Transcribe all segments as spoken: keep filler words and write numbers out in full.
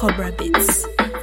Cobra Beats.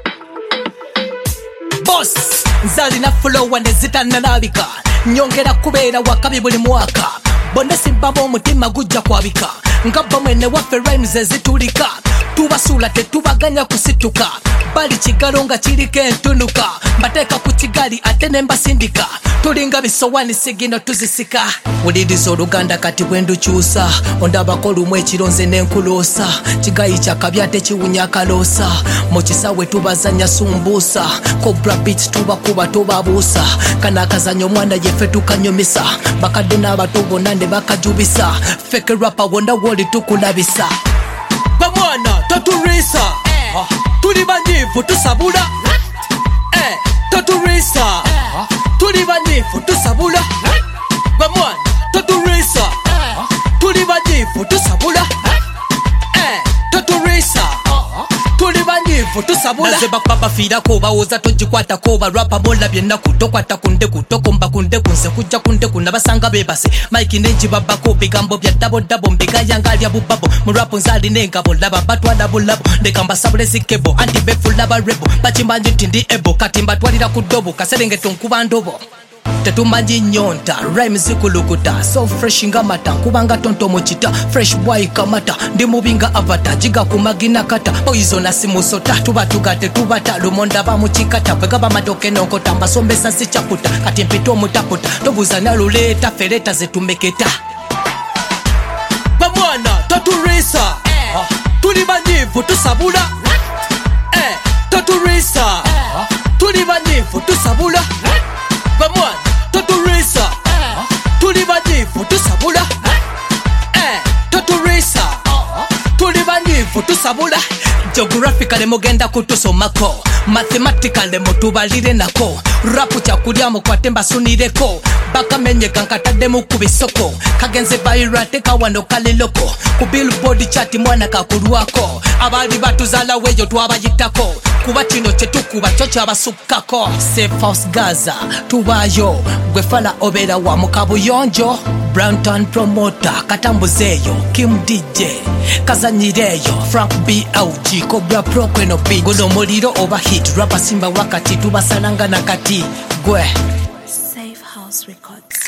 Boss, nzali na flow nezita nalabika. Nyongera kubeera wakabi buli mwaka. Bonde simba omutima gujja kwabika. Ngabba mwene waffe rhymes ezitulika. Tubasula tetubaganya kusituka. Bali kigalo nga kiriko entunuka. Mbateeka ku kigali ate ne mbasindika. Tulinga bisowani sigino tuzisika. Wuliriza oluganda kati bwendukyusa. Ondabako lumu ekironze n'enkuloosa. Kigayi kyakabi ate kiwunya akaloosa. Mu kisaawe tubazanya sumbuusa. Cobra Beats tubakuba tubabuusa. Kana akazanya omwana yeffe tukanyumisa. Bakadde n'abato bonna ne bakajubisa. Fake rapper wonna woli tukulabisa. Bamwana toturisa eh. uh, Tuli banyifu tusabula eh. Toturisa eh. Tuli banyifu tusabula eh. Bamwana toturisa eh. Tuli banyifu tusabula eh. Toturisa tuli banyifu tusabula naze bakpapa fira ko bawoza tojikwata ko barapa mola byena kutokwata kunde kutokomba kunde kunse kujja kunde kunabasanga bebase Mike nenji babako bigambo bya double double mbiga yanga lya bubabo mu rap nzali nengabo laba batwala bulabo ndekamba sabule sikebo anti befula ba rebo bachimbanji tindi ebo katimba twalira kudobo kaserenge tonkuba ndobo tetumanyi nyonta rhyme zikulukuta so fresh ngamata kubanga tonto mochita fresh boy kamata ndi mubinga avatar jiga kumagina kata poison asimusota tuba tugate tubata lumonda ba muchikata bagaba matoke noko tamba sombesa sichaputa kati mpito mutaputa tobuza naluleta fereta zetumeketa bamwana toturisa eh. uh, tuli banyifu tusabula eh. Toturisa eh. Tuli banyifu tusabula eh. Bamwana toturisa eh. Tuli banyifu tusabula eh. Toturisa uh-huh. Tuli banyifu tusabula geographically mugenda kutusomako mathematically mutubalire nako rapu kyakulya mukwate mbasunireko bakamenye kankatadde mu kubisoko kagenze bayirate kawano kaliloko ku billboard chati mwana kakulwako abali batuzala weyo twabayitako kuba kino kyetukuba kyo kyabasukkako safe house gaza tubayo gwefala obera wa mukabuyonjo Browntown promoter katambuzeyo Kim D J kazanyireyo Frank B L G Cobra Pro kweno beat gono muliro over hit rapper simba wakati tubasalanga nakati gwe Safe House Records.